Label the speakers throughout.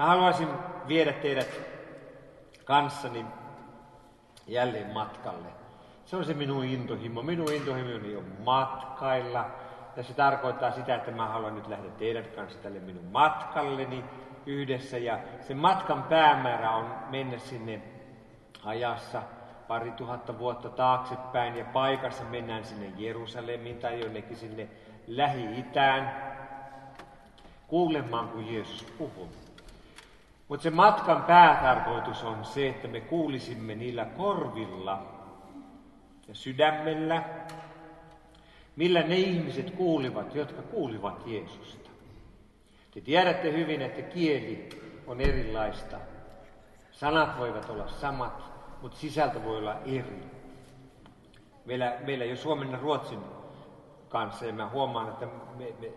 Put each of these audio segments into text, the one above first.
Speaker 1: Mä haluaisin viedä teidät kanssani jälleen matkalle. Se on se minun intohimo. Minun intohimoni on matkailla. Ja se tarkoittaa sitä, että mä haluan nyt lähteä teidän kanssa tälle minun matkalleni yhdessä. Ja sen matkan päämäärä on mennä sinne ajassa 2000 vuotta taaksepäin. Ja paikassa mennään sinne Jerusalemiin tai jonnekin sinne Lähi-Itään kuulemaan, kun Jeesus puhuu. Mutta se matkan päätarkoitus on se, että me kuulisimme niillä korvilla ja sydämellä, millä ne ihmiset kuulivat, jotka kuulivat Jeesusta. Te tiedätte hyvin, että kieli on erilaista. Sanat voivat olla samat, mutta sisältö voi olla eri. Meillä jo suomen ja ruotsin kanssa, ja mä huomaan, että me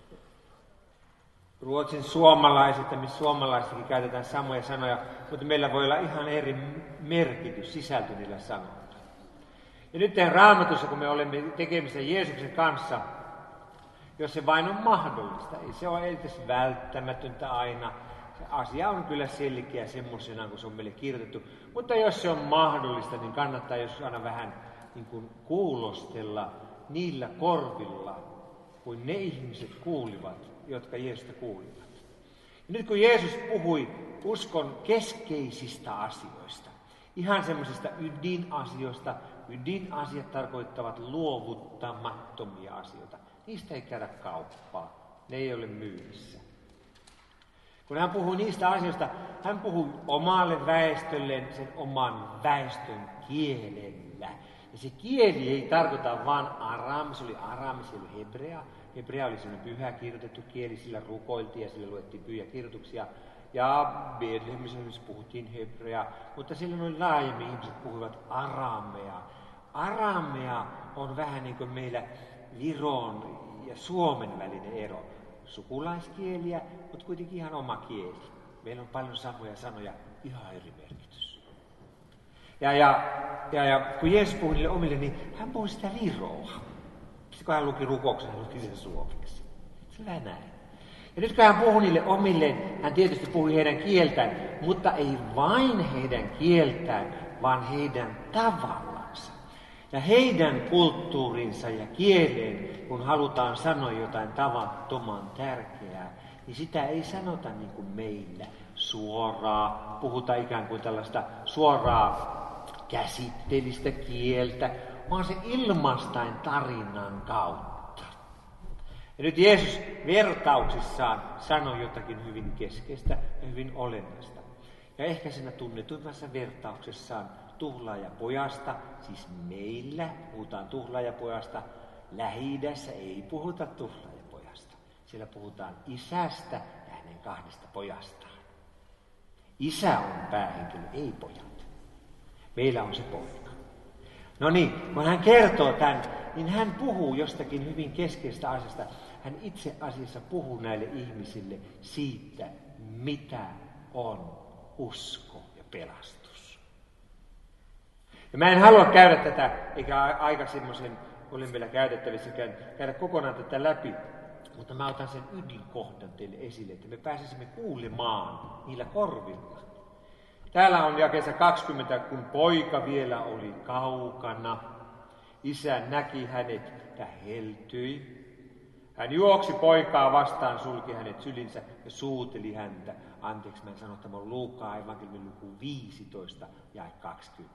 Speaker 1: ruotsin suomalaiset ja missä suomalaisikin käytetään samoja sanoja, mutta meillä voi olla ihan eri merkitys, sisältö niillä sanoilla. Ja nyt Raamatussa, kun me olemme tekemisissä Jeesuksen kanssa, jos se vain on mahdollista, ei se ole edes välttämätöntä aina. Se asia on kyllä selkeä semmoisena, kun se on meille kirjoitettu. Mutta jos se on mahdollista, niin kannattaa joskus aina vähän niin kuin kuulostella niillä korvilla, kuin ne ihmiset kuulivat, jotka Jeesusta kuulivat. Ja nyt kun Jeesus puhui uskon keskeisistä asioista, ihan semmoisista ydinasioista, ydinasiat tarkoittavat luovuttamattomia asioita. Niistä ei käydä kauppaa, ne ei ole myynnissä. Kun hän puhui niistä asioista, hän puhui omalle väestölleen sen oman väestön kielellä. Ja se kieli ei tarkoita vain araami, se oli araami, se oli hebrea. Hebrea oli sellainen pyhä kirjoitettu kieli, sillä rukoiltiin ja sillä luettiin pyhäkirjoituksia. Ja Betlehemissä puhuttiin hebreaa, mutta silloin oli laajemmin ihmiset puhuivat araamea. Araamea on vähän niin kuin meillä Viron ja Suomen välinen ero. Sukulaiskieliä, mutta kuitenkin ihan oma kieli. Meillä on paljon samoja sanoja, ihan eri merkitys. Ja kun Jeesus puhui niille omille, niin hän puhui sitä Viroa. Sitten kun hän luki rukouksen, hän luki sen suomeksi. Se vähän näin. Ja nyt kun hän puhui niille omilleen, hän tietysti puhui heidän kieltään, mutta ei vain heidän kieltään, vaan heidän tavallansa. Ja heidän kulttuurinsa ja kieleen, kun halutaan sanoa jotain tavattoman tärkeää, niin sitä ei sanota niin kuin meillä suoraa, puhutaan ikään kuin tällaista suoraa käsitteellistä kieltä, vaan se ilmaistaan tarinan kautta. Ja nyt Jeesus vertauksissaan sanoi jotakin hyvin keskeistä ja hyvin olennaista. Ja ehkä siinä tunnetuimmassa vertauksessaan tuhlaajapojasta, siis meillä puhutaan tuhlaajapojasta, Lähi-idässä ei puhuta tuhlaajapojasta. Siellä puhutaan isästä ja hänen kahdesta pojastaan. Isä on päähenkilö, ei pojat. Meillä on se poika. No niin, kun hän kertoo tämän, niin hän puhuu jostakin hyvin keskeistä asiasta. Hän itse asiassa puhuu näille ihmisille siitä, mitä on usko ja pelastus. Ja mä en halua käydä tätä, eikä aika semmoisen ole meillä käytettävissäkään, käydä kokonaan tätä läpi, mutta mä otan sen ydinkohdan teille esille, että me pääsisimme kuulemaan niillä korvilla. Täällä on jakeessa 20, kun poika vielä oli kaukana, isä näki hänet ja heltyi. Hän juoksi poikaa vastaan, sulki hänet sylinsä ja suuteli häntä. Anteeksi, mä en sano, että tämä on Luukkaan evankeliumin luku 15 ja 20.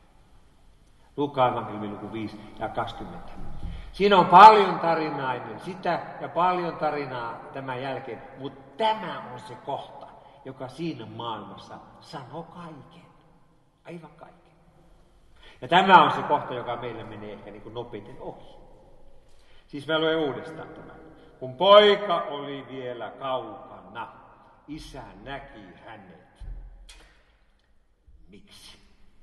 Speaker 1: Luukkaan evankeliumin luku 5 ja 20. Siinä on paljon tarinaa ennen sitä ja paljon tarinaa tämän jälkeen, mutta tämä on se kohta, joka siinä maailmassa sanoo kaiken. Aivan kaiken. Ja tämä on se kohta, joka meillä menee ehkä niin kuin nopeiten ohi. Siis mä luen uudestaan tämän. Kun poika oli vielä kaukana, isä näki hänet. Miksi?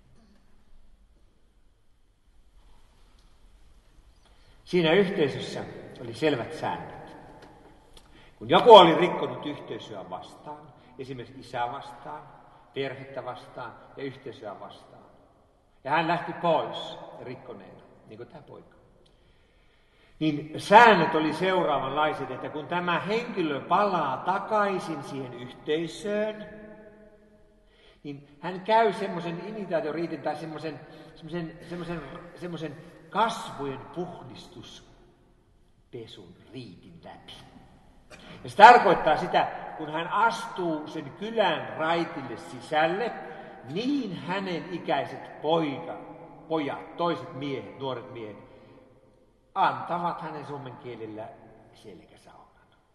Speaker 1: Siinä yhteisössä oli selvät säännöt. Kun joku oli rikkonut yhteisöä vastaan, esimerkiksi isää vastaan, perhettä vastaan ja yhteisöä vastaan, ja hän lähti pois rikkoneena, niin kuin tämä poika, Niin säännöt oli seuraavanlaiset, että kun tämä henkilö palaa takaisin siihen yhteisöön, niin hän käy semmoisen initiaatioriitin tai semmoisen kasvojen puhdistuspesun riitin läpi. Ja se tarkoittaa sitä, kun hän astuu sen kylän raitille sisälle, niin hänen ikäiset pojat, toiset miehet, nuoret miehet, antavat hänen suomen kielellä selkäsaunan.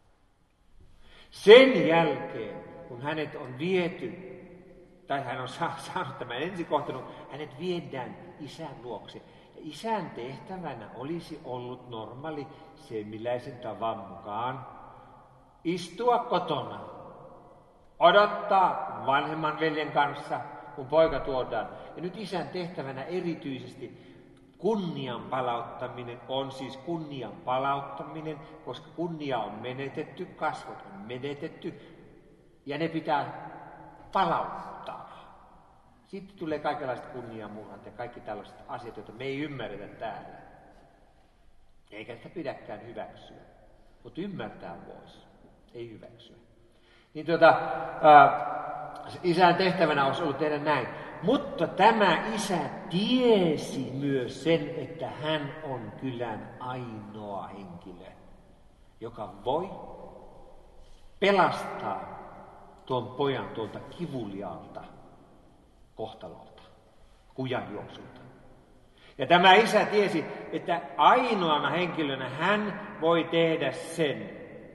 Speaker 1: Sen jälkeen, kun hänet on viety, tai hän on saanut tämän ensikohtelun, hänet viedään isän luokse. Ja isän tehtävänä olisi ollut normaali semmiläisen tavan mukaan istua kotona, odottaa vanhemman veljen kanssa, kun poika tuodaan. Ja nyt isän tehtävänä erityisesti kunnian palauttaminen on siis kunnian palauttaminen, koska kunnia on menetetty, kasvot on menetetty, ja ne pitää palauttaa. Sitten tulee kaikenlaiset kunniamurhat ja kaikki tällaiset asiat, joita me ei ymmärretä täällä. Eikä sitä pidäkään hyväksyä, mutta ymmärtää voisi, ei hyväksyä. Niin isän tehtävänä olisi ollut tehdä näin. Mutta tämä isä tiesi myös sen, että hän on kylän ainoa henkilö, joka voi pelastaa tuon pojan tuolta kivuliaalta kohtalolta, kujanjuoksulta. Ja tämä isä tiesi, että ainoana henkilönä hän voi tehdä sen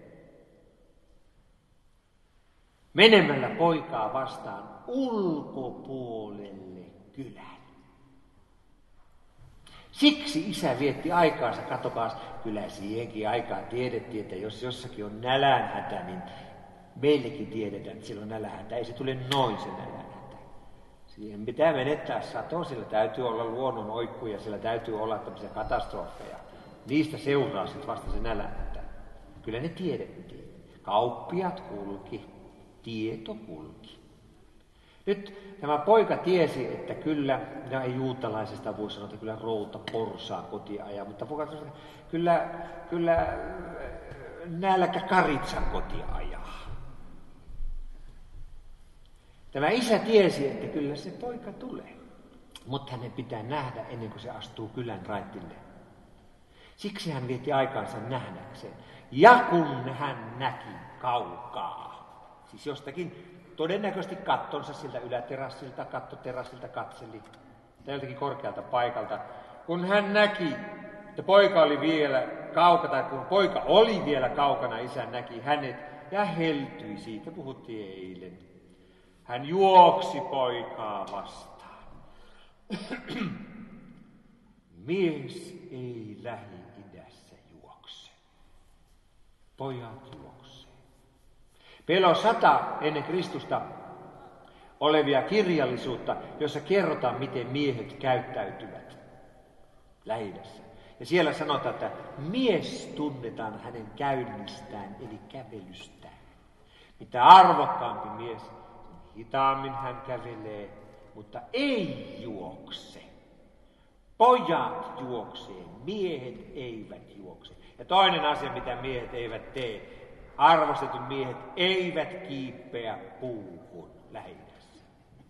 Speaker 1: menemällä poikaa vastaan ulkopuolelle kylän. Siksi isä vietti aikaansa, katsokaas, kyllä siihenkin aikaan tiedettiin, että jos jossakin on nälänhätä, niin meillekin tiedetään, että sillä on nälänhätä. Ei se tule noin se nälänhätä. Siihen pitää menettää sato, sillä täytyy olla luonnon oikkuja, sillä täytyy olla tämmöisiä katastrofeja. Niistä seuraa sitten vasta se nälänhätä. Kyllä ne tiedettiin. Kauppiat kulki, tieto kulki. Nyt tämä poika tiesi, että kyllä, ja ei juutalaisesta voi sanoa, että kyllä routa porsaa kotiin ajaa, mutta poika sanoi, että kyllä nälkä karitsan kotiin ajaa. Tämä isä tiesi, että kyllä se poika tulee, mutta hänen pitää nähdä ennen kuin se astuu kylän raitille. Siksi hän vietti aikaansa nähdäkseen. Ja kun hän näki kaukaa, siis jostakin todennäköisesti kattonsa siltä yläterassilta, kattoterassilta katseli, tai joltakin korkealta paikalta, kun hän näki, että poika oli vielä kaukana, tai kun poika oli vielä kaukana, isä näki hänet ja heltyi siitä, puhuttiin eilen. Hän juoksi poikaa vastaan. Mies ei Lähi-idässä juokse. Pojat juoksee. Meillä on 100 ennen Kristusta olevia kirjallisuutta, jossa kerrotaan, miten miehet käyttäytyvät Lähi-idässä. Ja siellä sanotaan, että mies tunnetaan hänen käynnistään, eli kävelystään. Mitä arvokkaampi mies, hitaammin hän kävelee, mutta ei juokse. Pojat juoksee, miehet eivät juokse. Ja toinen asia, mitä miehet eivät tee, arvostetut miehet eivät kiipeä puuhun Lähi-idässä.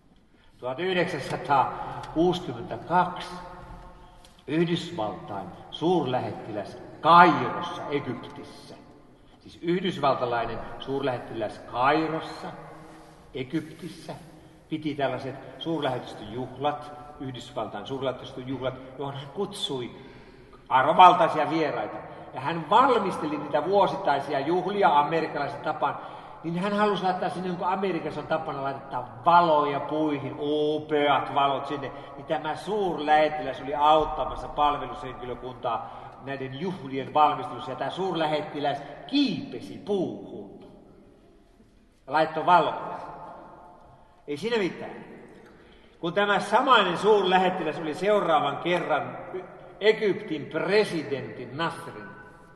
Speaker 1: 1962 Yhdysvaltain suurlähettiläs Kairossa, Egyptissä. Siis yhdysvaltalainen suurlähettiläs Kairossa, Egyptissä, piti tällaiset suurlähetystöjuhlat, Yhdysvaltain suurlähetystöjuhlat, johon hän kutsui arvovaltaisia vieraita. Ja hän valmisteli niitä vuosittaisia juhlia amerikkalaisen tapaan, niin hän halusi laittaa sinne, kun Amerikassa on tapana laittaa valoja puihin, upeat valot sinne, niin tämä suurlähettiläs oli auttamassa palvelushenkilökuntaa näiden juhlien valmistelussa, ja tämä suurlähettiläs kiipesi puuhun ja laittoi valoja. Ei siinä mitään. Kun tämä samainen suurlähettiläs oli seuraavan kerran Egyptin presidentin Nasrin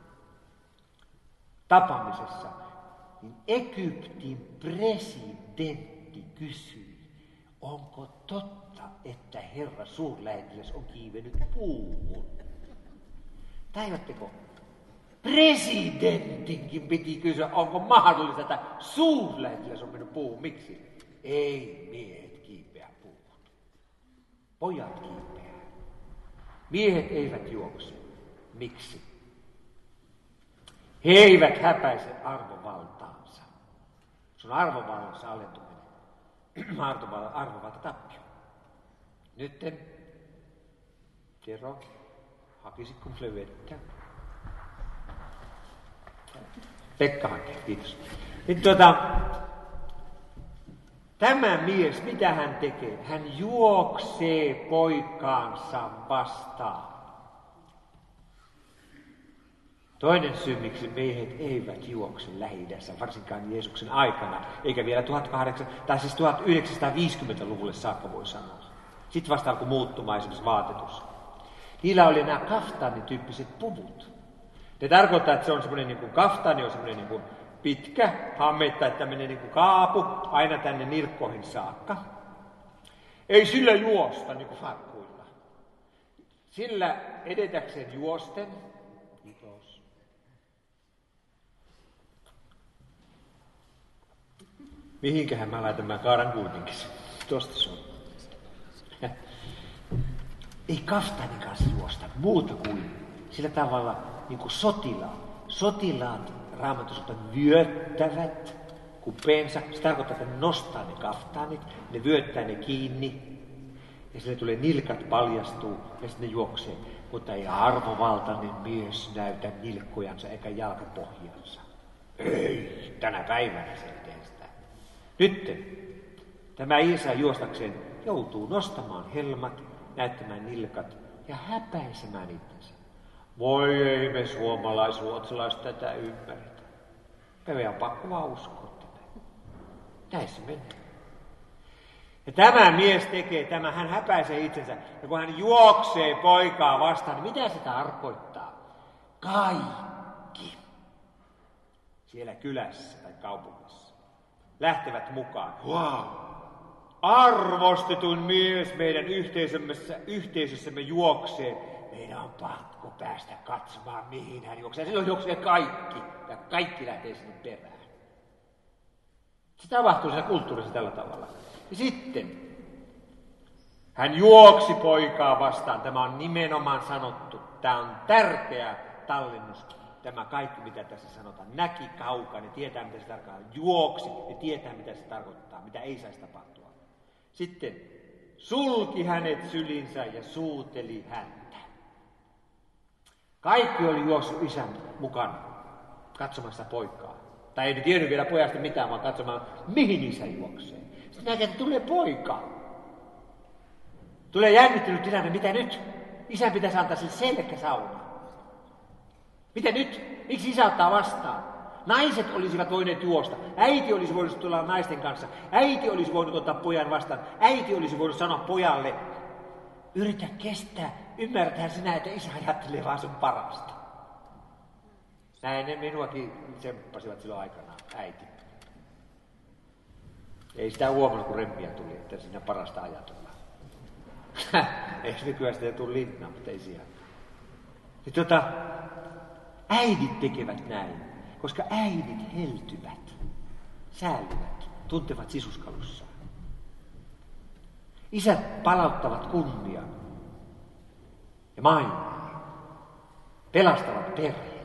Speaker 1: tapaamisessa, niin Egyptin presidentti kysyi, onko totta, että herra suurlähettiläs on kiivennyt puuhun? Tajuatteko? Presidentinkin piti kysyä, onko mahdollista, että suurlähettiläs on mennyt puuhun. Miksi? Ei miehet kiipeä puuhun. Pojat kiipeää. Miehet eivät juokse. Miksi? He eivät häpäise arvovaltaansa. Se on arvovallansa alentuminen. Arvovalta tappio. Nytten, Tero, hakisitko mulle vettä? Pekka hakee, kiitos. Nyt tämä mies, mitä hän tekee? Hän juoksee poikaansa vastaan. Toinen syy, miksi miehet eivät juokse Lähi-idässä, varsinkaan Jeesuksen aikana, eikä vielä 1950-luvulle saakka voi sanoa. Sitten vasta alkoi muuttumaan esimerkiksi vaatetus. Niillä oli nämä kaftaanityyppiset puvut. Ne tarkoittaa, että se on semmoinen niin kuin kaftaani, on semmoinen niin kuin pitkä hame tai tämmöinen niin kuin kaapu aina tänne nilkkoihin saakka. Ei sillä juosta niin kuin farkkuilla. Sillä edetäkseen juosten, kiitos. Mihinkähän mä laitan, mä kaadan kuitenkin. Tosta se on. Ei kaftaanin kanssa juosta muuta kuin sillä tavalla niin kuin sotilaat. Sotilaat Raamatussa vyöttävät kupeensa. Se tarkoittaa, että ne nostaa ne kaftaanit, ne vyöttää ne kiinni ja sille tulee nilkat paljastuu ja sitten ne juoksee. Mutta ei arvovaltainen mies näytä nilkkojansa eikä jalkapohjansa. Ei, tänä päivänä se ei tee sitä. Nyt tämä Iisa juostakseen joutuu nostamaan helmat, näyttämään nilkat ja häpäisemään itsensä. Voi ei me suomalais-ruotsalaiset tätä ymmärretä. Meidän on pakko vaan uskoa tätä. Näin se menee. Ja tämä mies tekee tämän, hän häpäisee itsensä. Ja kun hän juoksee poikaa vastaan, niin mitä se tarkoittaa? Kaikki siellä kylässä tai kaupungissa lähtevät mukaan. Wow! Arvostetun mies meidän yhteisössämme juoksee. Meidän on pakko päästä katsomaan, mihin hän juoksee. Silloin juoksee kaikki, ja kaikki lähtee sinne perään. Se tapahtuu siinä kulttuurissa tällä tavalla. Ja sitten hän juoksi poikaa vastaan. Tämä on nimenomaan sanottu. Tämä on tärkeä tallennus. Tämä kaikki, mitä tässä sanotaan. Näki kaukaa, ne tietää, mitä se tarkoittaa. Juoksi, ne tietää, mitä se tarkoittaa, mitä ei saisi tapahtua. Sitten sulki hänet sylinsä ja suuteli häntä. Kaikki oli juossut isän mukana katsomassa poikaa. Tai ei tiennyt vielä pojasta mitään, vaan katsomaan, mihin isä juoksee. Sitten näkee, että tulee poika. Tulee jännittynyt tilanne, mitä nyt? Isän pitäisi antaa sille selkäsauna. Mitä nyt? Miksi isä ottaa vastaan? Naiset olisivat voineet juosta. Äiti olisi voinut tulla naisten kanssa. Äiti olisi voinut ottaa pojan vastaan. Äiti olisi voinut sanoa pojalle, yritä kestää, ymmärtää sinä, että isä ajattelee vaan sun parasta. Näin ne minuakin tsemppasivat silloin aikanaan, äiti. Ei sitä huomannut, kun rempiä tuli, että siinä parasta ajatellaan. Eikö nykyään sitä tule linnaa, mutta ei siellä. Äidit tekevät näin, koska äidit heltyvät, säälivät, tuntevat sisuskalussaan. Isät palauttavat kunnian ja maineen, pelastavat perheen.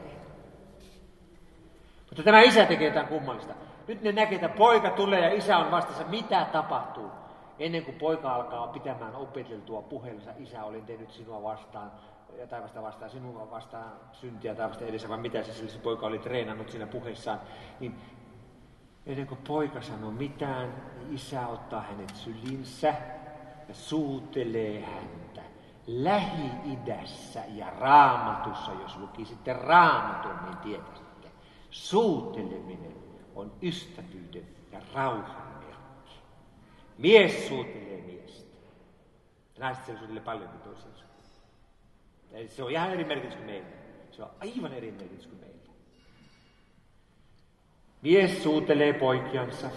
Speaker 1: Mutta tämä isä tekee jotain kummallista. Nyt ne näkee, että poika tulee ja isä on vastassa. Mitä tapahtuu? Ennen kuin poika alkaa pitämään opeteltua puhelunsa, isä, olin tehnyt sinua vastaan, ja taivasta vastaan, sinua vastaan syntiä taivasta edessä, vai mitä se poika oli treenannut siinä puheessaan, niin ennen kuin poika sanoo mitään, niin isä ottaa hänet sylinsä ja suutelee häntä. Lähi-idässä ja Raamatussa, jos lukisitte Raamatun, niin tietäisitte. Suuteleminen on ystävyyden ja rauhan merkki. Mies suutelee miestä. Naiset suutelee paljonkin toisiinsa. Se on ihan eri merkitys kuin meillä. Se on aivan eri merkitys kuin meillä. Mies suutelee poikiansa.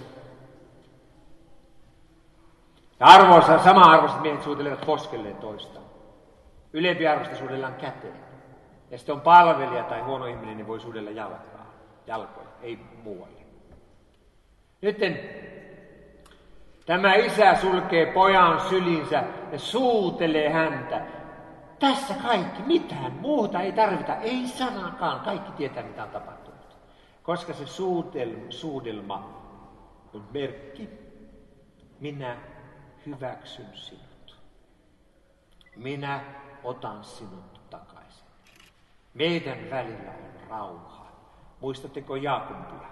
Speaker 1: Ja sama-arvoiset miehet suutelevat poskelleen toista. Ylempi arvosta suudellaan käteen. Ja sitten on palvelija tai huono ihminen, niin voi sudella jalkoja, ei muualle. Nytten tämä isä sulkee pojan sylinsä ja suutelee häntä. Tässä kaikki, mitään muuta ei tarvita, ei sanakaan. Kaikki tietää, mitä on tapahtunut. Koska se suudelma on merkki, minä hyväksyn sinut. Minä otan sinut takaisin. Meidän välillä on rauha. Muistatteko Jaakobia?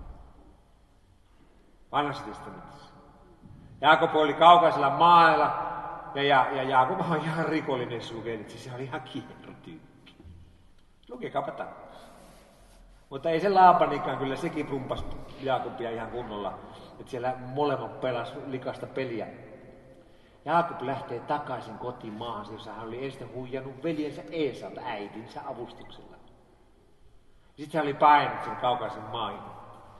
Speaker 1: Vanhassa testamentissa. Jaakob oli kaukaisella maalla ja Jaakob on ihan rikollinen sukelitsi. Se oli ihan kierrotyyppi. Lukekaapa tarkkaan. Mutta ei se Laabanikaan, kyllä sekin rumpasi Jaakobia ihan kunnolla. Että siellä molemmat pelasi likasta peliä. Jaakob lähtee takaisin kotimaahan, jossa hän oli ensin huijannut veljensä Eesalta äitinsä avustuksella. Sitten hän oli painut sen kaukaisen maan.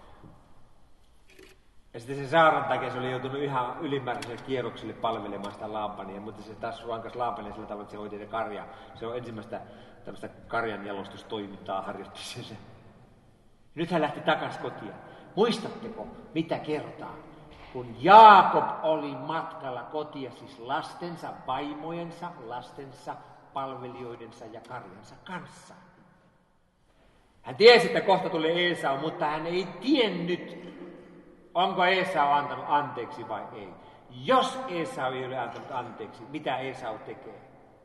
Speaker 1: Ja sitten sen saaran takia se oli joutunut ihan ylimääräiselle kierrokselle palvelemaan sitä Laabania, mutta se taas rankas Laabania sillä tavalla, että se hoiti ne karjaa. Se on ensimmäistä tämmöistä karjanjalostustoimintaa harjoitti se. Nyt hän lähti takaisin kotiin. Muistatteko, mitä kertaa? Kun Jaakob oli matkalla kotia, siis lastensa, vaimojensa, lastensa, palvelijoidensa ja karjansa kanssa. Hän tiesi, että kohta tulee Esau, mutta hän ei tiennyt, onko Esau antanut anteeksi vai ei. Jos Esau ei ole antanut anteeksi, mitä Esau tekee?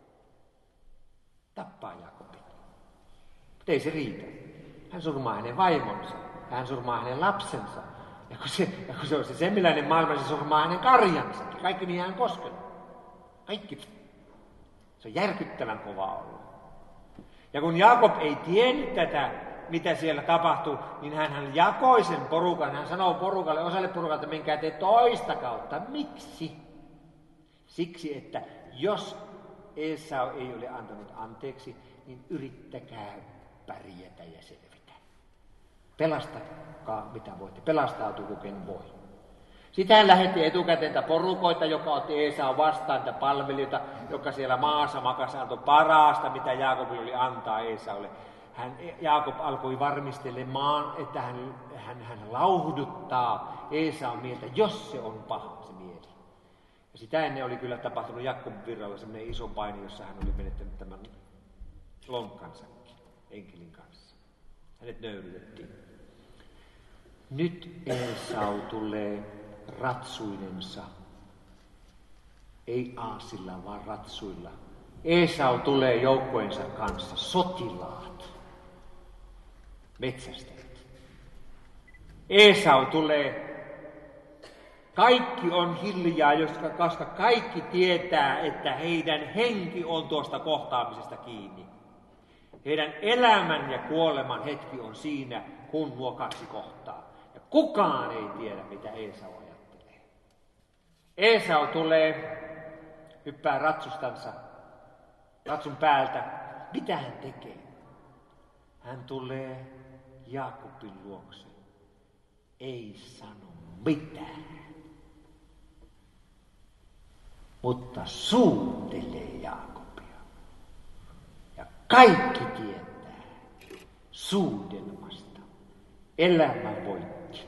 Speaker 1: Tappaa Jaakobin. Mutta ei se riitä. Hän surmaa hänen vaimonsa. Hän surmaa hänen lapsensa. Ja kun se on se semmiläinen maailma, se surmaa hänen karjansa. Kaikki mihin hän koskenut. Kaikki. Se on järkyttävän kova ollut. Ja kun Jaakob ei tiennyt tätä, mitä siellä tapahtui, niin hän jakoi sen porukan. Hän sanoo porukalle, osalle porukalta, menkää te toista kautta. Miksi? Siksi, että jos Esau ei ole antanut anteeksi, niin yrittäkää pärjätä ja selvitä. Pelastakaa mitä voitte. Pelastautuu ken voi. Sitten hän lähetti etukäteen porukoita, joka otti Esau vastaan, niitä palvelijoita, joka siellä maassa makasi, antoi parasta, mitä Jaakobille oli antaa Esaulle. Jaakob alkoi varmistelemaan, että hän lauhduttaa Esaun mieltä, jos se on paha se mieli. Ja sitä ennen oli kyllä tapahtunut Jakobin virralla semmoinen iso paini, jossa hän oli menettänyt tämän lonkkansakin enkelin kanssa. Hänet nöyrytettiin. Nyt Esau tulee ratsuinensa. Ei aasilla, vaan ratsuilla. Esau tulee joukkojensa kanssa, sotilaat, metsästäjät. Esau tulee, kaikki on hiljaa, koska kaikki tietää, että heidän henki on tuosta kohtaamisesta kiinni. Heidän elämän ja kuoleman hetki on siinä, kun nuo kaksi kohtaa. Ja kukaan ei tiedä, mitä Esau ajattelee. Esau tulee, hyppää ratsustansa, ratsun päältä. Mitä hän tekee? Hän tulee Jaakobin luokse. Ei sano mitään. Mutta suutelee Jaakobia. Ja kaikki tietää suudelmasta. Elämä voitti.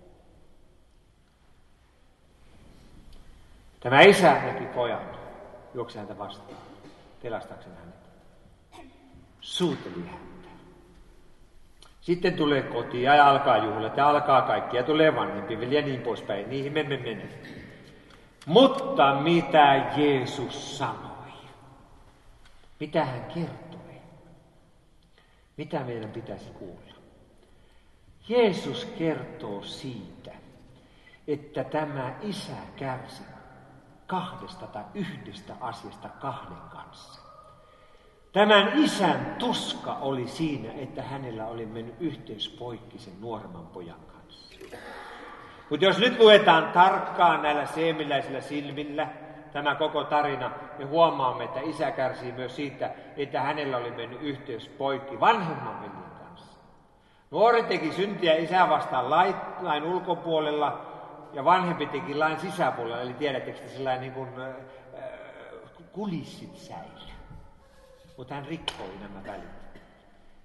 Speaker 1: Tämä isä näki pojan, juoksi häntä vastaan, pelastaakseen hänet. Suuteli häntä. Sitten tulee kotiin ja alkaa juhlat ja alkaa kaikki ja tulee vanhempi veli ja niin poispäin. Niihin me mene. Mutta mitä Jeesus sanoi? Mitä hän kertoi? Mitä meidän pitäisi kuulla? Jeesus kertoo siitä, että tämä isä kärsi kahdesta tai yhdestä asiasta kahden kanssa. Tämän isän tuska oli siinä, että hänellä oli mennyt yhteys poikki sen nuoremman pojan kanssa. Mutta jos nyt luetaan tarkkaan näillä seemiläisillä silmillä tämä koko tarina, me huomaamme, että isä kärsii myös siitä, että hänellä oli mennyt yhteys poikki vanhemman veljen kanssa. Nuori teki syntiä isää vastaan lain ulkopuolella ja vanhempi teki lain sisäpuolella. Eli tiedättekö, että sellainen niin kuin kulissit säilyi. Mutta hän rikkoi nämä välit.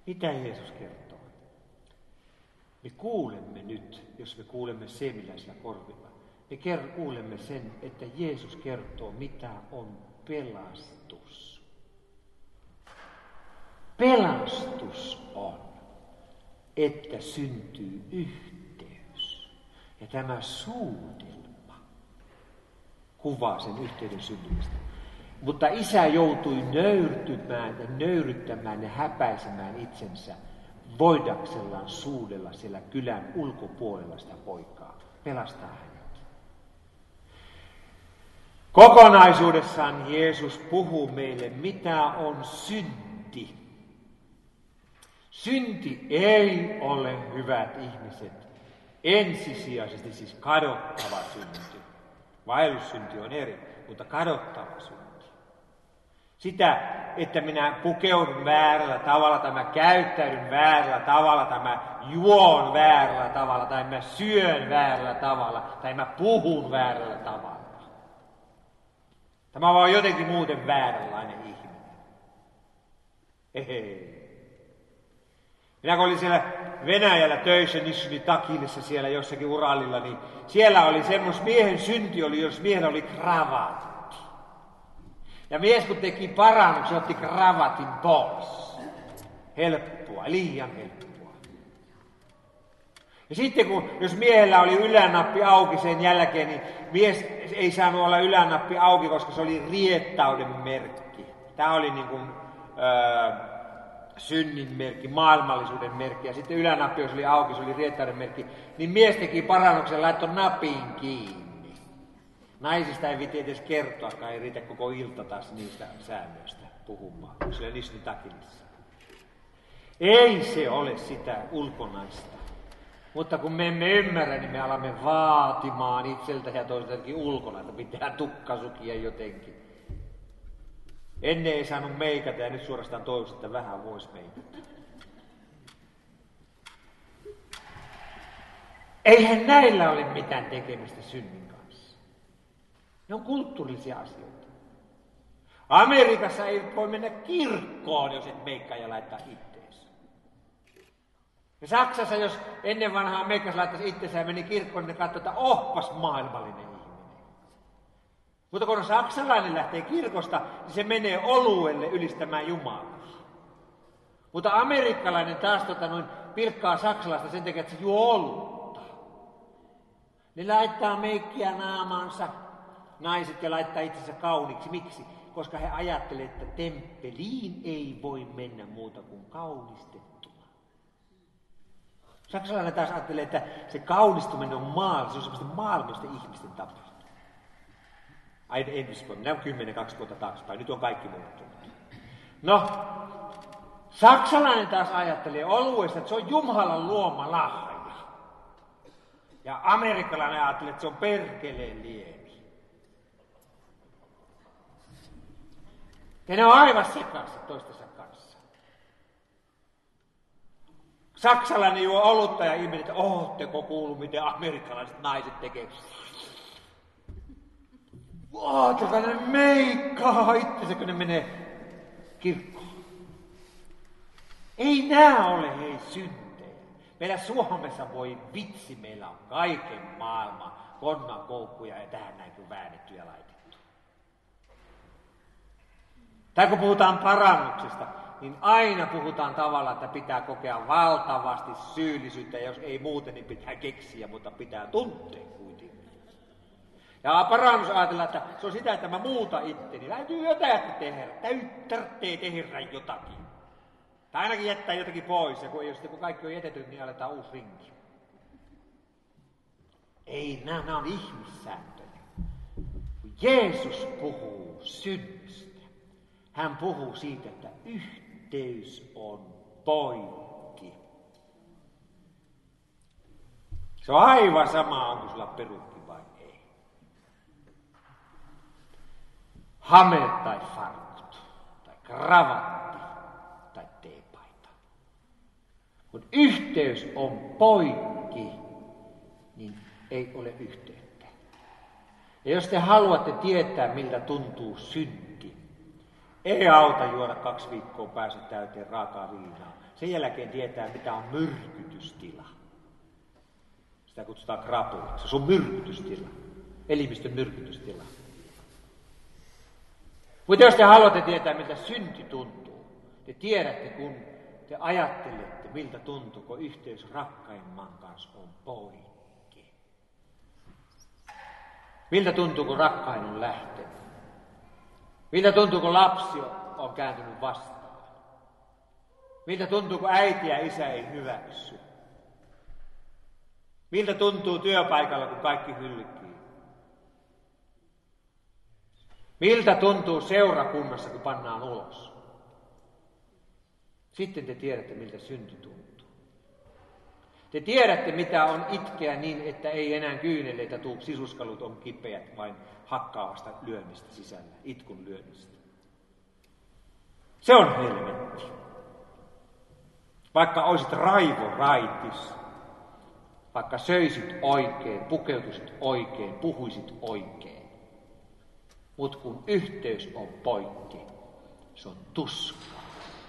Speaker 1: Mitä Jeesus kertoo? Me kuulemme nyt, jos me kuulemme seemiläisillä korvilla, me kuulemme sen, että Jeesus kertoo, mitä on pelastus. Pelastus on, että syntyy yhteys. Ja tämä suudelma kuvaa sen yhteyden syntymistä. Mutta isä joutui nöyrtymään ja nöyryttämään ja häpäisemään itsensä voidaksellaan suudella siellä kylän ulkopuolella sitä poikaa, pelastaa hänet. Kokonaisuudessaan Jeesus puhuu meille, mitä on synti. Synti ei ole, hyvät ihmiset, ensisijaisesti siis kadottava synti. Vaellussynti on eri, mutta kadottava synti. Sitä, että minä pukeudun väärällä tavalla, tai mä käyttäydyn väärällä tavalla, tai mä juon väärällä tavalla, tai mä syön väärällä tavalla, tai mä puhun väärällä tavalla. Tämä on vaan jotenkin muuten vääränlainen ihminen. Ehei. Minä kun olin siellä Venäjällä töissä Nizhny Tagilissa siellä jossakin Uralilla, niin siellä oli semmos miehen synti, jos miehellä oli kravatti. Ja mies kun teki parannuksen, otti kravatin pois. Helppoa, liian helppoa. Ja sitten jos miehellä oli ylänappi auki sen jälkeen, niin mies ei saanut olla ylänappi auki, koska se oli riettauden merkki. Tämä oli niin kuin synnin merkki, maailmallisuuden merkki. Ja sitten ylänappi, jos oli auki, se oli riettauden merkki. Niin mies teki parannuksen, laittoi napin kiinni. Naisista ei viti edes kertoakaan, ei riitä koko ilta taas niistä säännöistä puhumaan. Siellä Nizhny Tagilissa. Ei se ole sitä ulkonaista. Mutta kun me emme ymmärrä, niin me alamme vaatimaan itseltä ja toiseltakin ulkona, että pitää tukkasukia jotenkin. Ennen ei saanut meikata ja nyt suorastaan toivoisi, että vähän voisi meikata. Eihän näillä ole mitään tekemistä synnin kanssa. Ne on kulttuurillisia asioita. Amerikassa ei voi mennä kirkkoon, jos et meikkaa ja laittaa itteensä. Ja Saksassa, jos ennen vanhaa meikkas laittaisi itteensä ja meni kirkkoon, niin ne katsoi, että ohpas maailmallinen ihminen. Mutta kun saksalainen lähtee kirkosta, niin se menee oluelle ylistämään Jumalaa. Mutta amerikkalainen taas pilkkaa saksalaista sen takia, että se juo olutta. Ne laittaa meikkiä naamaansa, naiset, ja laittaa itsensä kauniiksi. Miksi? Koska he ajattelevat, että temppeliin ei voi mennä muuta kuin kaunistettuna. Saksalainen taas ajattelee, että se kaunistuminen on se on semmoista maailmallisten ihmisten tapa. Ei minä 10-2 vuotta taaksepäin, nyt on kaikki muuttunut. No, saksalainen taas ajattelee oluesta, että se on Jumalan luoma lahja. Ja amerikkalainen ajattelee, että se on perkeleen liemi. Ja ne on aivan sekaisin toistensa kanssa. Saksalainen juo olutta ja ihminen, että ootteko kuullut, miten amerikkalaiset naiset tekevät. Ootteko ne meikkaa itsensä, kun ne menee kirkkoon. Ei nää ole hei syntejä. Meillä Suomessa voi vitsi, meillä on kaiken maailman konnakoukkuja ja tähän näin kuin väännetty ja laitettu. Tai kun puhutaan parannuksesta, niin aina puhutaan tavalla, että pitää kokea valtavasti syyllisyyttä, ja jos ei muuten, niin pitää keksiä, mutta pitää tuntea kuitenkin. Ja parannus ajatellaan, että se on sitä, että mä muuta itteni. Täytyy jotakin tehdä, tarvitsee tehdä jotakin. Tai ainakin jättää jotakin pois, ja kun kaikki on jätetty, niin aletaan uusi rinki. Ei, nämä on ihmissääntöjä. Kun Jeesus puhuu synnistä, hän puhuu siitä, että yhteys on poikki. Se on aivan sama, onko sulla perukki vai ei. Hame tai farkut, tai kravatti, tai teepaita. Kun yhteys on poikki, niin ei ole yhteyttä. Ja jos te haluatte tietää, miltä tuntuu synti, ei auta juoda 2 viikkoa päästä täyteen raakaa viinaa. Sen jälkeen tietää, mitä on myrkytystila. Sitä kutsutaan krapulaksi. Se on sun myrkytystila. Elimistön myrkytystila. Mutta jos te haluatte tietää, miltä synti tuntuu, te tiedätte, kun te ajattelette, miltä tuntuu, kun yhteys rakkaimman kanssa on poikki. Miltä tuntuu, kun rakkain on lähtenyt. Miltä tuntuu, kun lapsi on kääntynyt vastaan. Miltä tuntuu, kun äiti ja isä ei hyväksy. Miltä tuntuu työpaikalla, kun kaikki hylkii. Miltä tuntuu seurakunnassa, kun pannaan ulos. Sitten te tiedätte, miltä synti tuntuu. Te tiedätte, mitä on itkeä niin, että ei enää kyyneleitä tuu, sisuskalut on kipeät vain hakkaavasta lyönnistä sisällä, itkun lyönnistä. Se on helvetti. Vaikka olisit raivoraitis, vaikka söisit oikein, pukeutuisit oikein, puhuisit oikein. Mutta kun yhteys on poikki, se on tuskaa.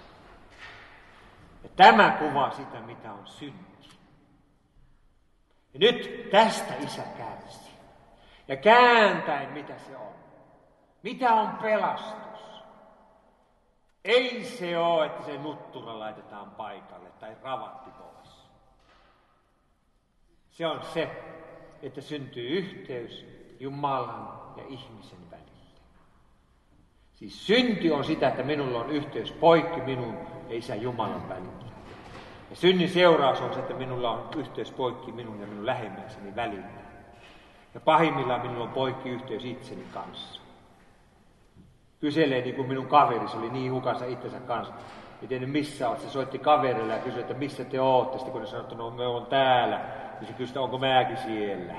Speaker 1: Ja tämä kuvaa sitä, mitä on synti. Ja nyt tästä isä kärsii. Ja kääntäen, mitä se on. Mitä on pelastus? Ei se ole, että se nuttura laitetaan paikalle tai ravatti pois. Se on se, että syntyy yhteys Jumalan ja ihmisen välillä. Siis synti on sitä, että minulla on yhteys poikki minun ja Isä Jumalan välillä. Ja synnin seuraus on se, että minulla on yhteys poikki minun ja minun lähimmäiseni välillä. Ja pahimmillaan minulla on poikki yhteys itseni kanssa. Kyselee niin kuin minun kaveri, se oli niin hukassa itsensä kanssa. Ei tiennyt missä olet. Se soitti kaverille ja kysyi, että missä te ootte. Sitten kun ne sanoi, että no me on täällä, niin se kysyi, onko mäkin siellä.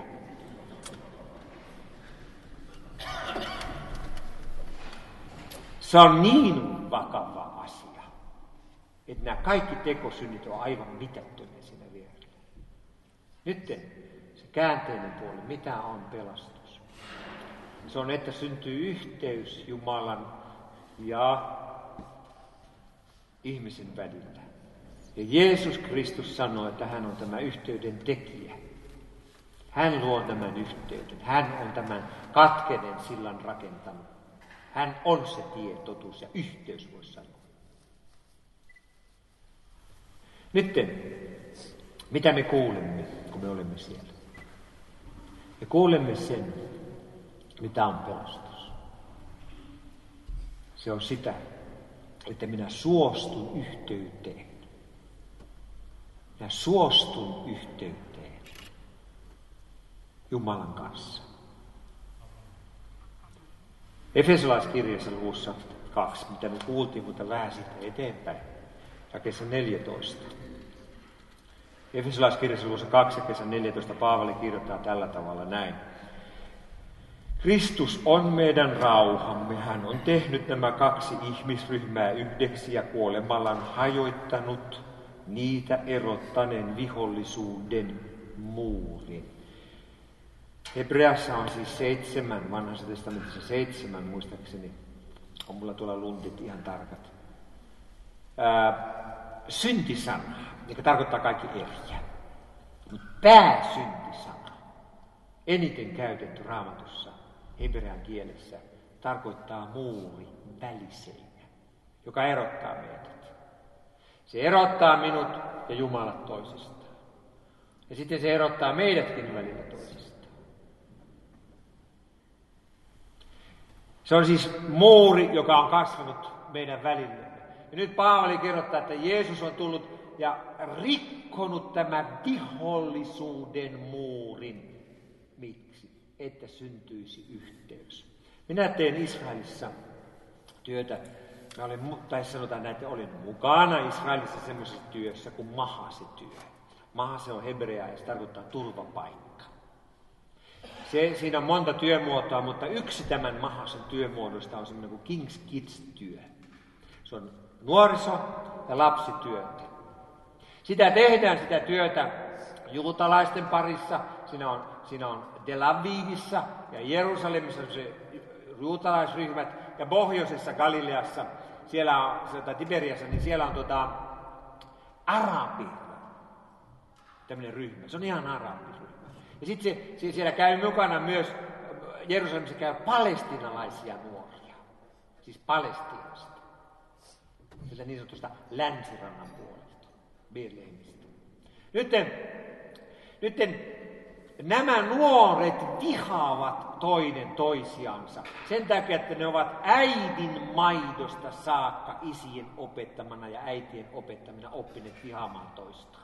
Speaker 1: Se on niin vakava asia, että nämä kaikki tekosynnit on aivan mitättömiä siinä vierellä. Nyt se käänteinen puoli, mitä on pelastus? Se on, että syntyy yhteys Jumalan ja ihmisen välillä. Ja Jeesus Kristus sanoi, että hän on tämä yhteyden tekijä. Hän luo tämän yhteyden. Hän on tämän katkeneen sillan rakentanut. Hän on se tie, totuus ja yhteys, voisi sanoa. Nyt, mitä me kuulemme, kun me olemme siellä? Me kuulemme sen, mitä on pelastus. Se on sitä, että minä suostun yhteyteen. Minä suostun yhteyteen Jumalan kanssa. Efesolaiskirjassa luvussa 2, mitä me kuultiin, mutta vähän siitä eteenpäin, jakeessa 14. Efesolaiskirjassa luvussa 2, jakeessa 14 Paavali kirjoittaa tällä tavalla näin. Kristus on meidän rauhamme. Hän on tehnyt nämä kaksi ihmisryhmää yhdeksi ja kuolemallaan hajoittanut niitä erottaneen vihollisuuden muurin. Hebreassa on siis 7, vanhassa testamentissa 7, muistaakseni, on mulla tuolla luntit ihan tarkat, syntisana, joka tarkoittaa kaikki eriä. Mutta pääsyntisana, eniten käytetty Raamatussa, hebrean kielessä, tarkoittaa muuri, väliseinä, joka erottaa meidät. Se erottaa minut ja Jumalat toisistaan. Ja sitten se erottaa meidätkin välillä toisistaan. Se on siis muuri, joka on kasvanut meidän välillemme. Ja nyt Paavali kirjoittaa, että Jeesus on tullut ja rikkonut tämän vihollisuuden muurin. Miksi? Että syntyisi yhteys. Minä teen Israelissa työtä. Sanotaan näin, että olin mukana Israelissa semmoisessa työssä kuin mahase-työ. Mahase on hebreaa ja se tarkoittaa turvapaikka. Siinä on monta työmuotoa, mutta yksi tämän mahasen työmuodosta on semmoinen kuin King's Kids-työ. Se on nuoriso- ja lapsityötä. Sitä tehdään sitä työtä juutalaisten parissa. Siinä on Tel Avivissa ja Jerusalemissa se juutalaisryhmät ja pohjoisessa Galileassa, siellä on Tiberiassa, niin siellä on arabiryhmä. Tämmöinen ryhmä. Se on ihan arabiryhmä. Ja sitten siellä käy mukana myös, Jerusalemissa käy palestiinalaisia nuoria. Siis Palestiinasta. Sieltä niin sanotusta länsirannan puolelta. Betlehemistä. Nytten nämä nuoret vihaavat toinen toisiansa. Sen takia, että ne ovat äidin maidosta saakka isien opettamana ja äitien opettamina oppineet vihaamaan toistaan.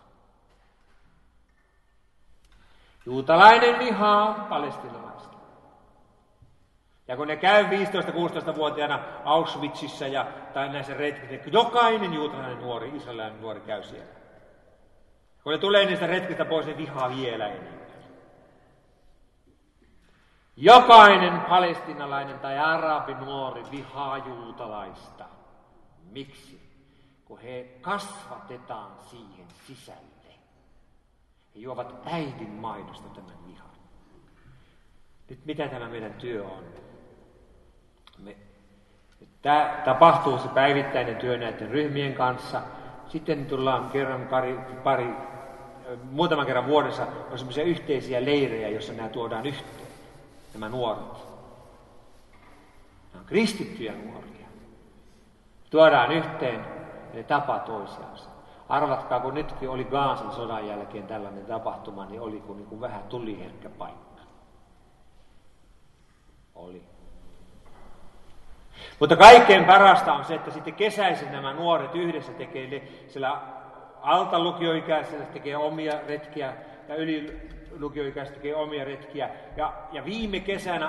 Speaker 1: Juutalainen vihaa palestiinalaista. Ja kun ne käy 15-16-vuotiaana Auschwitzissa tai näissä retkissä, jokainen juutalainen nuori, israelilainen nuori käy siellä. Kun ne tulee niistä retkistä pois, ne vihaa vielä enemmän. Jokainen palestiinalainen tai arabinuori vihaa juutalaista. Miksi? Kun he kasvatetaan siihen sisälle. He juovat äidin maidosta tämän vihan. Nyt mitä tämä meidän työ on? Tapahtuu se päivittäinen työ näiden ryhmien kanssa. Sitten tullaan muutaman kerran vuodessa on semmoisia yhteisiä leirejä, joissa nämä tuodaan yhteen, nämä nuoret. Nämä on kristittyjä nuoria. Tuodaan yhteen ja ne tapaa toisiansa. Arvatkaa, kun nytkin oli Gaasan sodan jälkeen tällainen tapahtuma, niin oli kuin, vähän tuliherkkä paikka. Oli. Mutta kaikkein parasta on se, että sitten kesäisin nämä nuoret yhdessä tekee, siellä altalukioikäisellä tekee omia retkiä ja ylilukioikäiset tekee omia retkiä. Ja viime kesänä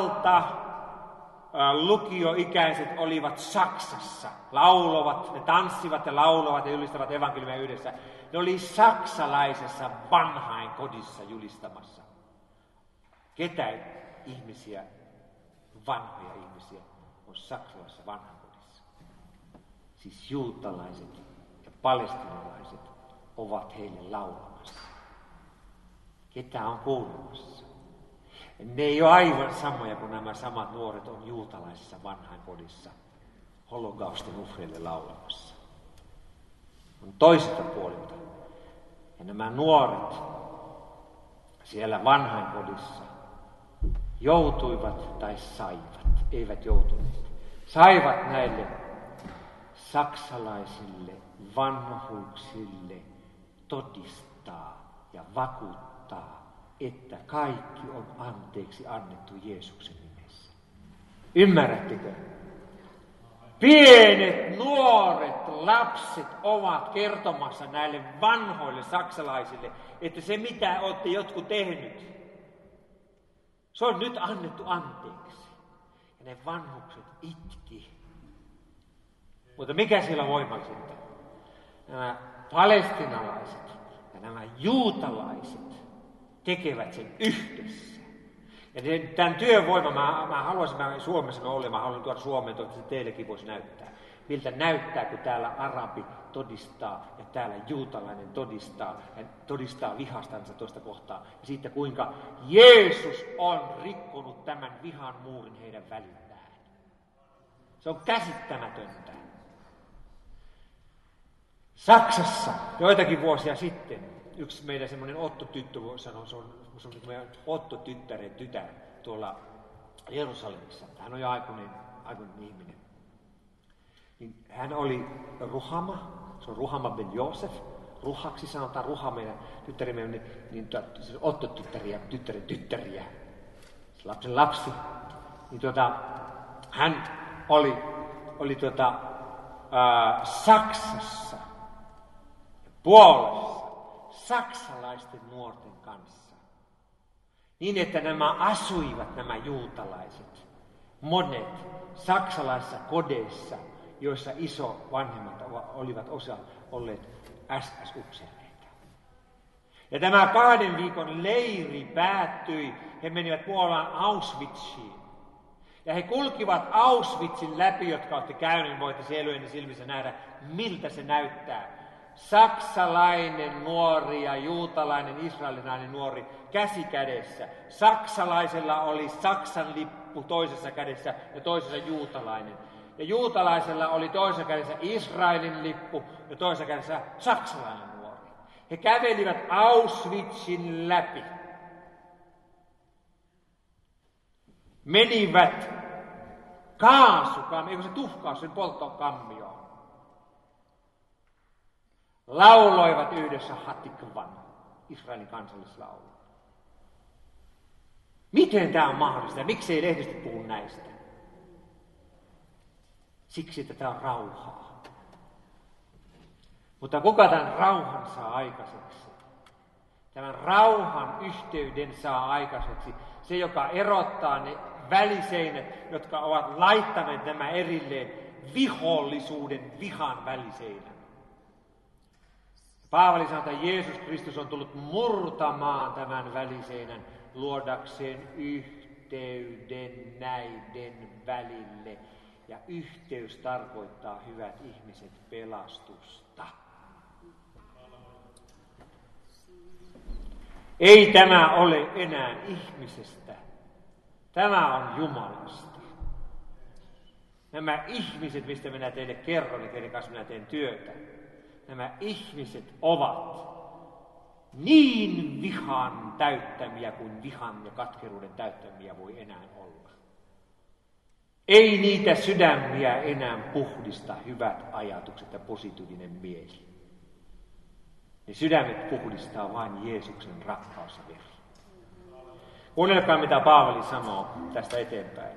Speaker 1: lukioikäiset olivat Saksassa. Lauloivat, ne tanssivat ja laulavat ja julistavat evankeliumia yhdessä. Ne oli saksalaisessa vanhainkodissa julistamassa. Ketä ihmisiä, vanhoja ihmisiä, on saksalaisessa vanhainkodissa? Siis juutalaiset ja palestiinalaiset ovat heille laulamassa. Ketä on kuulumassa? Ne ei ole aivan samoja kuin nämä samat nuoret on juutalaisessa vanhainkodissa holokaustin uhreille laulamassa. On toiselta puolelta. Ja nämä nuoret siellä vanhainkodissa joutuivat tai eivät joutuneet, saivat näille saksalaisille vanhuuksille todistaa ja vakuuttaa, että kaikki on anteeksi annettu Jeesuksen nimessä. Ymmärrättekö? Pienet, nuoret lapset ovat kertomassa näille vanhoille saksalaisille, että se mitä olette jotkut tehnyt, se on nyt annettu anteeksi. Ja ne vanhukset itki. Mutta mikä siellä on voimallisinta? Nämä palestinalaiset ja nämä juutalaiset tekevät sen yhdessä. Ja tämän työvoiman mä haluaisin, Suomessa mä haluan tuoda Suomeen, että se teillekin voisi näyttää. Miltä näyttää, kun täällä arabi todistaa ja täällä juutalainen todistaa vihastansa tuosta kohtaa. Ja siitä, kuinka Jeesus on rikkonut tämän vihan muurin heidän välillään. Se on käsittämätöntä. Saksassa joitakin vuosia sitten yksi meidän semmoinen Otto-tyttö sanoi, se on meidän Otto-tyttären tytär tuolla Jerusalemissa. Hän on jo aikuinen ihminen. Niin hän oli Ruhama, se on Ruhama ben Joosef. Ruhaksi sanotaan Ruha meidän tyttärimme, niin Otto-tyttären tyttäriä. Lapsen lapsi. Niin hän oli Saksassa, Puolassa, saksalaisten nuorten kanssa. Niin, että nämä juutalaiset, monet saksalaisissa kodeissa, joissa isovanhemmat olivat olleet SS-upseereita. Ja tämä 2 viikon leiri päättyi, he menivät Puolaan Auschwitziin. Ja he kulkivat Auschwitzin läpi, jotka olette käyneet, voitte selvästi silmissä nähdä, miltä se näyttää. Saksalainen nuori ja juutalainen, israelilainen nuori käsi kädessä. Saksalaisella oli Saksan lippu toisessa kädessä ja toisessa juutalainen. Ja juutalaisella oli toisessa kädessä Israelin lippu ja toisessa kädessä saksalainen nuori. He kävelivät Auschwitzin läpi. Menivät eikö se tuhkaus, sen polttokammioon. Lauloivat yhdessä Hatikvan, Israelin kansallislaulu. Miten tämä on mahdollista? Miksi ei lehdistö puhu näistä? Siksi, että tämä on rauhaa. Mutta kuka tämän rauhan saa aikaiseksi? Tämän rauhan yhteyden saa aikaiseksi se, joka erottaa ne väliseinät, jotka ovat laittaneet nämä erilleen vihollisuuden vihan väliseinän. Paavali sanoo, että Jeesus Kristus on tullut murtamaan tämän väliseinän luodakseen yhteyden näiden välille. Ja yhteys tarkoittaa, hyvät ihmiset, pelastusta. Ei tämä ole enää ihmisestä. Tämä on Jumalasta. Nämä ihmiset, mistä minä teille kerron ja keiden kanssa minä teen työtä, nämä ihmiset ovat niin vihan täyttämiä kuin vihan ja katkeruuden täyttämiä voi enää olla. Ei niitä sydämiä enää puhdista hyvät ajatukset ja positiivinen mieli. Ne sydämet puhdistaa vain Jeesuksen rakkaus ja veri. Kuunnelkaa, mitä Paavali sanoo tästä eteenpäin.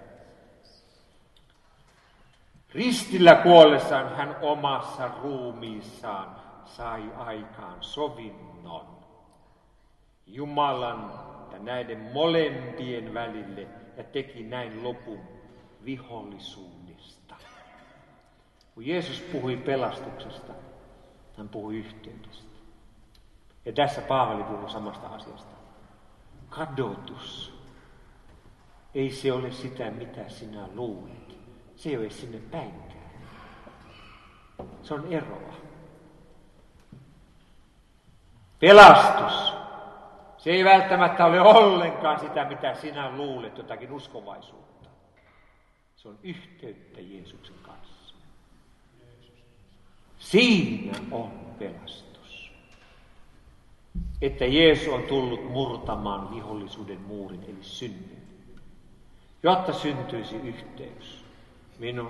Speaker 1: Ristillä kuollessaan hän omassa ruumiissaan sai aikaan sovinnon Jumalan ja näiden molempien välille ja teki näin lopun vihollisuudesta. Kun Jeesus puhui pelastuksesta, hän puhui yhteydestä. Ja tässä Paavali puhuu samasta asiasta. Kadotus. Ei se ole sitä, mitä sinä luulet. Se ei ole sinne päinkään. Se on eroa. Pelastus. Se ei välttämättä ole ollenkaan sitä, mitä sinä luulet, jotakin uskovaisuutta. Se on yhteyttä Jeesuksen kanssa. Siinä on pelastus. Että Jeesus on tullut murtamaan vihollisuuden muurin, eli synnyn, jotta syntyisi yhteys minun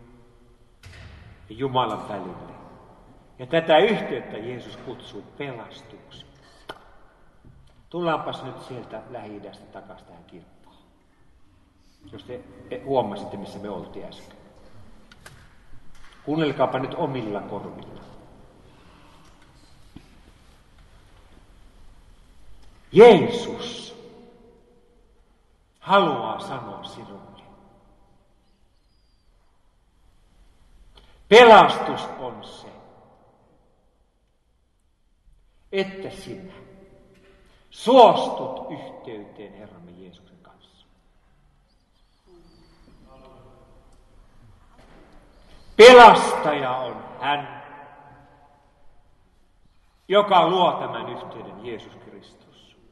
Speaker 1: ja Jumalan välille. Ja tätä yhteyttä Jeesus kutsui pelastuksi. Tullaanpas nyt sieltä Lähi-idästä takaisin tähän kirkkoon. Jos te huomasitte, missä me oltiin äsken. Kuunnelkaapa nyt omilla korvilla. Jeesus haluaa sanoa sinulle. Pelastus on se, että sinä suostut yhteyteen Herramme Jeesuksen kanssa. Pelastaja on hän, joka luo tämän yhteyden, Jeesus Kristus.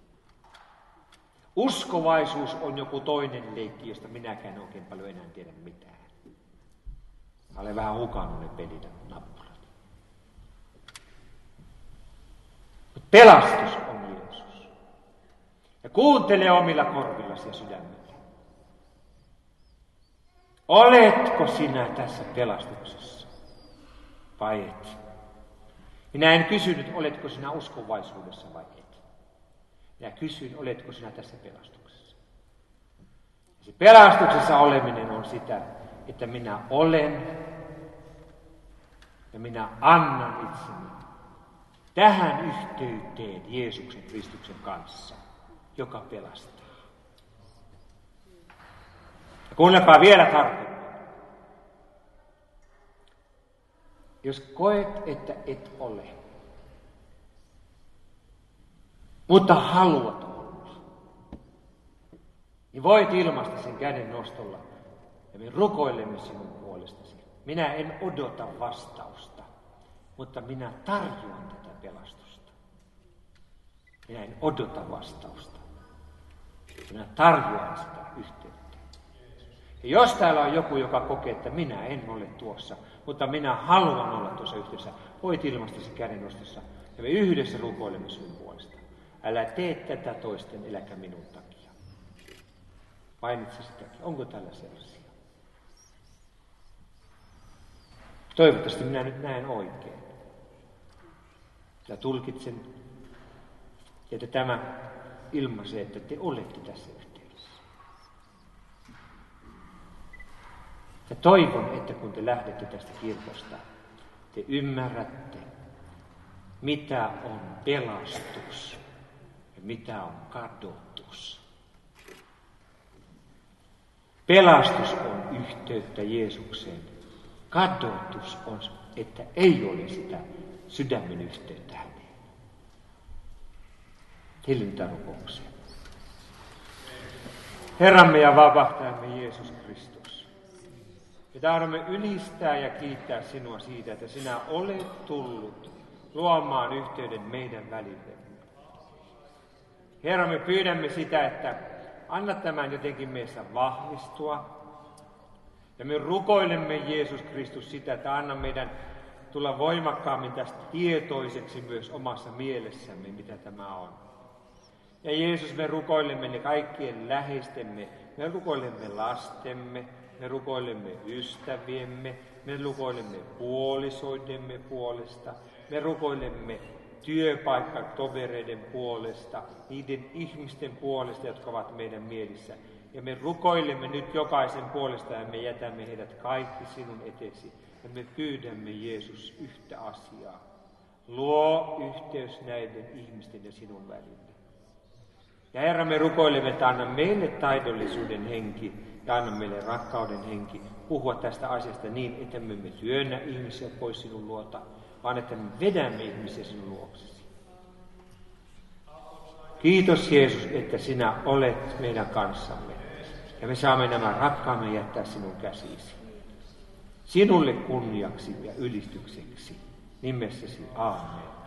Speaker 1: Uskovaisuus on joku toinen leikki, josta minäkään en oikein paljon enää tiedä mitään. Mä olen vähän hukannut ne pelit nappurat. Mutta pelastus on Jeesus. Ja kuuntele omilla korvillasi ja sydämellä. Oletko sinä tässä pelastuksessa vai et? Minä en kysynyt, oletko sinä uskovaisuudessa vai et. Ja kysyin, oletko sinä tässä pelastuksessa. Ja se pelastuksessa oleminen on sitä, että minä olen ja minä annan itseni tähän yhteyteen Jeesuksen Kristuksen kanssa, joka pelastaa. Ja kuunnelkaa vielä tarkemmin. Jos koet, että et ole, mutta haluat olla, niin voit ilmaista sen käden nostolla ja me rukoilemme sinun puolestasi. Minä en odota vastausta, mutta minä tarjoan tätä pelastusta. Minä en odota vastausta. Minä tarjoan sitä yhteyttä. Ja jos täällä on joku, joka kokee, että minä en ole tuossa, mutta minä haluan olla tuossa yhteydessä, voit ilmaista se kädennostossa ja me yhdessä rukoilemme sinun puolesta. Älä tee tätä toisten, eläkä minun takia. Mainitsi sitäkin. Onko tällä sellaisia? Toivottavasti minä nyt näen oikein. Ja tulkitsen, että tämä ilmaisee, että te olette tässä yhteydessä. Ja toivon, että kun te lähdette tästä kirkosta, te ymmärrätte, mitä on pelastus ja mitä on kadotus. Pelastus on yhteyttä Jeesukseen. Kadotus on, että ei ole sitä sydämen yhteyttä häneen. Hiljennytään rukoukseen. Herramme ja vapahtajamme Jeesus Kristus. Me tahdomme ylistää ja kiittää sinua siitä, että sinä olet tullut luomaan yhteyden meidän välillemme. Herra, me pyydämme sitä, että anna tämän jotenkin meissä vahvistua. Ja me rukoilemme Jeesus Kristus sitä, että anna meidän tulla voimakkaammin tästä tietoiseksi myös omassa mielessämme, mitä tämä on. Ja Jeesus, me rukoilemme ne kaikkien läheistemme, me rukoilemme lastemme, me rukoilemme ystäviemme, me rukoilemme puolisoidemme puolesta, me rukoilemme työpaikkatovereiden puolesta, niiden ihmisten puolesta, jotka ovat meidän mielissä. Ja me rukoilemme nyt jokaisen puolesta ja me jätämme heidät kaikki sinun etesi. Ja me pyydämme, Jeesus, yhtä asiaa. Luo yhteys näiden ihmisten ja sinun välille. Ja Herra, me rukoilemme, että anna meille taidollisuuden henki ja anna meille rakkauden henki puhua tästä asiasta niin, että me emme työnnä ihmisiä pois sinun luota, vaan että me vedämme ihmisiä sinun luoksesi. Kiitos Jeesus, että sinä olet meidän kanssamme ja me saamme nämä rakkaamme jättää sinun käsisi. Sinulle kunniaksi ja ylistykseksi nimessäsi. Aamen.